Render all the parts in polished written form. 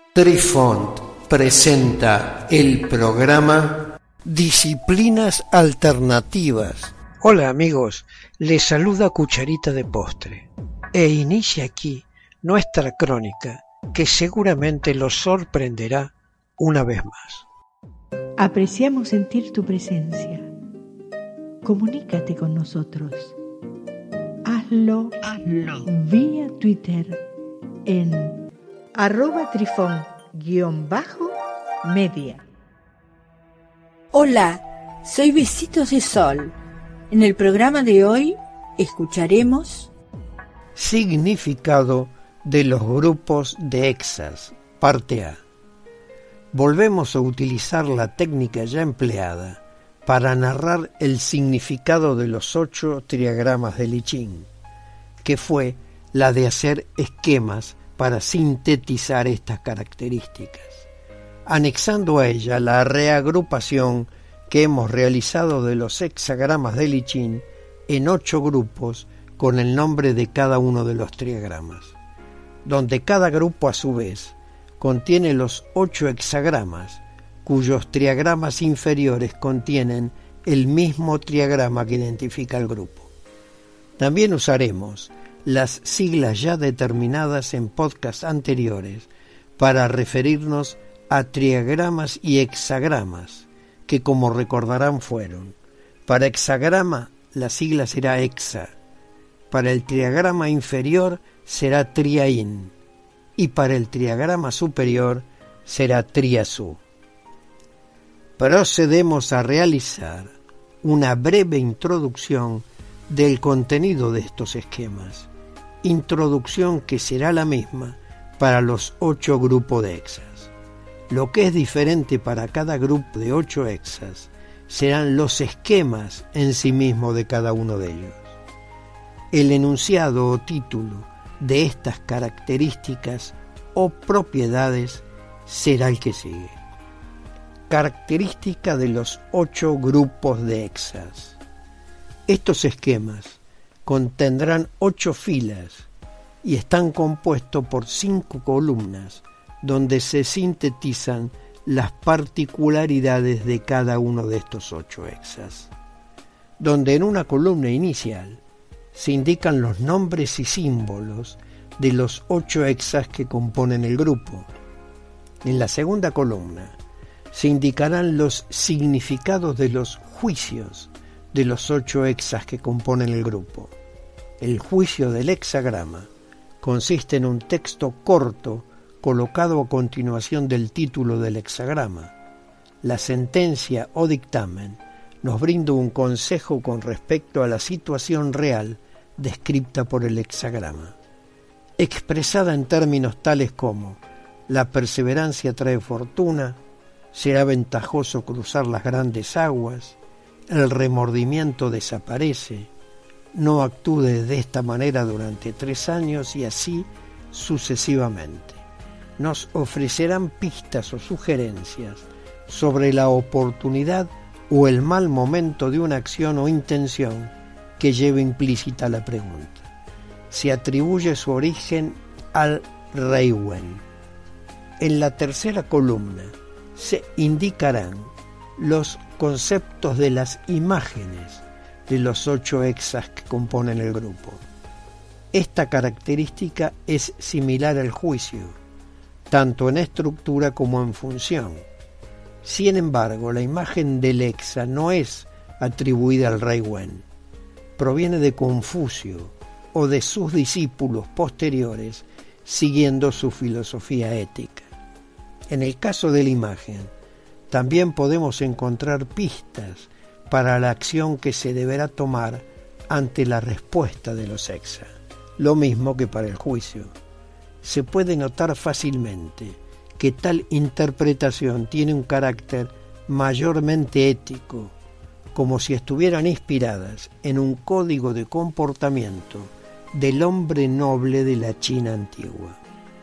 Trifont presenta el programa Disciplinas Alternativas. Hola amigos, les saluda Cucharita de Postre e inicia aquí nuestra crónica que seguramente los sorprenderá una vez más. Apreciamos sentir tu presencia. Comunícate con nosotros. Hazlo vía Twitter en @trifon_media. Hola, soy Besitos de Sol. En el programa de hoy escucharemos Significado de los grupos de hexas, parte A. Volvemos a utilizar la técnica ya empleada para narrar el significado de los 8 triagramas de Li Ching, que fue la de hacer esquemas para sintetizar estas características, anexando a ella la reagrupación que hemos realizado de los hexagramas de Li Ching en 8 grupos con el nombre de cada uno de los triagramas, donde cada grupo a su vez contiene los 8 hexagramas, cuyos triagramas inferiores contienen el mismo triagrama que identifica al grupo. También usaremos las siglas ya determinadas en podcasts anteriores para referirnos a triagramas y hexagramas, que como recordarán fueron: para hexagrama la sigla será hexa, para el triagrama inferior será triaín y para el triagrama superior será triazú. Procedemos a realizar una breve introducción del contenido de estos esquemas, introducción que será la misma para los 8 grupos de hexas. Lo que es diferente para cada grupo de 8 hexas serán los esquemas en sí mismo de cada uno de ellos. El enunciado o título de estas características o propiedades será el que sigue. Característica de los 8 grupos de hexas. Estos esquemas contendrán 8 filas y están compuestos por 5 columnas donde se sintetizan las particularidades de cada uno de estos 8 hexas, donde en una columna inicial se indican los nombres y símbolos de los 8 hexas que componen el grupo. En la segunda columna se indicarán los significados de los juicios de los 8 hexas que componen el grupo. El juicio del hexagrama consiste en un texto corto colocado a continuación del título del hexagrama. La sentencia o dictamen nos brinda un consejo con respecto a la situación real descrita por el hexagrama, expresada en términos tales como: la perseverancia trae fortuna, será ventajoso cruzar las grandes aguas, el remordimiento desaparece, no actúe de esta manera durante 3 años y así sucesivamente. Nos ofrecerán pistas o sugerencias sobre la oportunidad o el mal momento de una acción o intención que lleve implícita la pregunta. Se atribuye su origen al Rei Wen. En la tercera columna se indicarán los conceptos de las imágenes de los 8 hexas que componen el grupo. Esta característica es similar al juicio, tanto en estructura como en función. Sin embargo, la imagen del hexa no es atribuida al Rei Wen. Proviene de Confucio o de sus discípulos posteriores siguiendo su filosofía ética. En el caso de la imagen, también podemos encontrar pistas para la acción que se deberá tomar ante la respuesta de los hexas, lo mismo que para el juicio. Se puede notar fácilmente que tal interpretación tiene un carácter mayormente ético, como si estuvieran inspiradas en un código de comportamiento del hombre noble de la China antigua.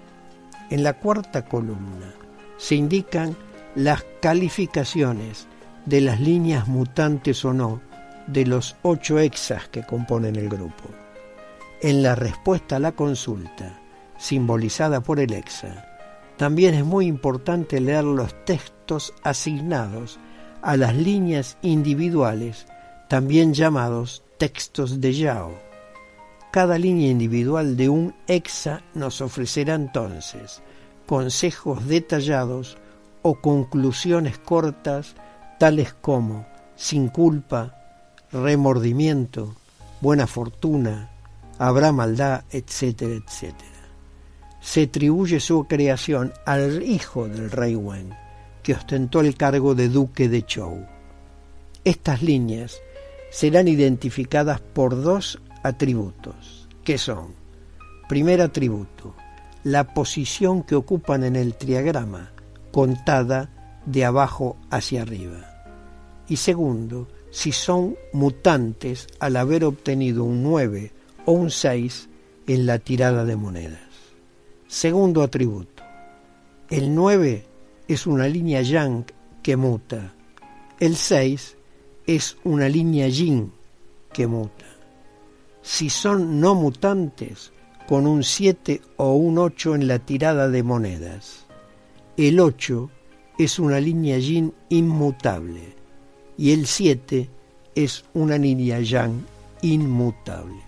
En la cuarta columna se indican las calificaciones de las líneas mutantes o no de los 8 hexas que componen el grupo. En la respuesta a la consulta, simbolizada por el hexa, También es muy importante leer los textos asignados a las líneas individuales, también llamados textos de Yao. Cada línea individual de un hexa nos ofrecerá entonces consejos detallados o conclusiones cortas, tales como sin culpa, remordimiento, buena fortuna, habrá maldad, etcétera, etcétera. Se atribuye su creación al hijo del rey Wen, que ostentó el cargo de duque de Zhou. Estas líneas serán identificadas por dos atributos, que son: primer atributo, la posición que ocupan en el triagrama, contada de abajo hacia arriba. Y segundo, si son mutantes al haber obtenido un 9 o un 6 en la tirada de monedas. Segundo atributo, el 9 es una línea yang que muta, el 6 es una línea yin que muta. Si son no mutantes, con un 7 o un 8 en la tirada de monedas. El 8 es una línea yin inmutable y el 7 es una línea yang inmutable.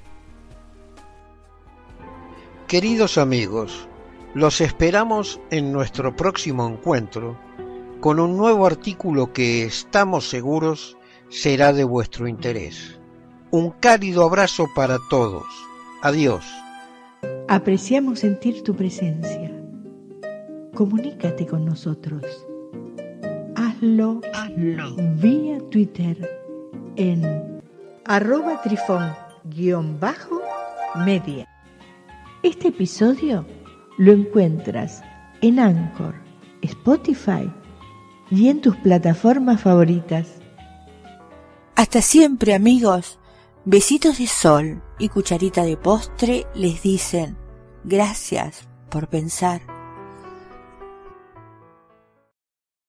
Queridos amigos, los esperamos en nuestro próximo encuentro con un nuevo artículo que estamos seguros será de vuestro interés. Un cálido abrazo para todos. Adiós. Apreciamos sentir tu presencia. Comunícate con nosotros. Hazlo vía Twitter en @trifón_media. Este episodio lo encuentras en Anchor, Spotify y en tus plataformas favoritas. Hasta siempre, amigos. Besitos de sol y cucharita de postre les dicen gracias por pensar.